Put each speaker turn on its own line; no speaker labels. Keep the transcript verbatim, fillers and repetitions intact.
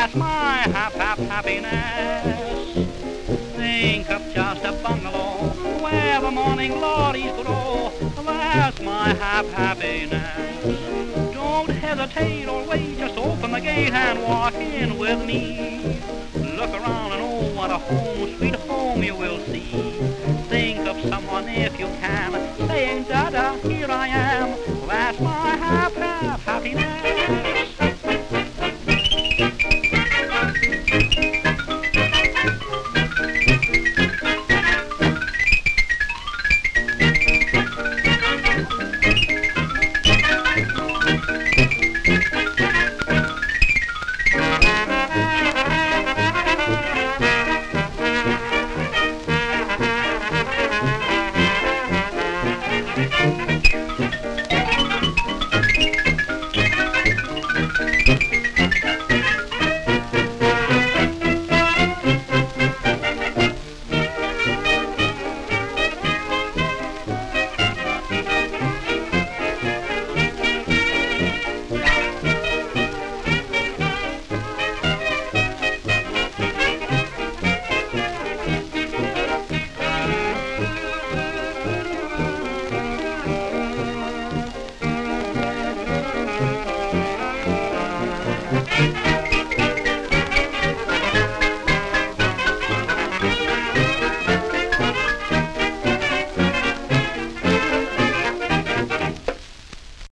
that's my hap, hap, happiness. Think of just a bungalow where the morning glories grow. That's my hap, happiness. Don't hesitate or wait, just open the gate and walk in with me. Look around and oh, what a home, sweet home you will see.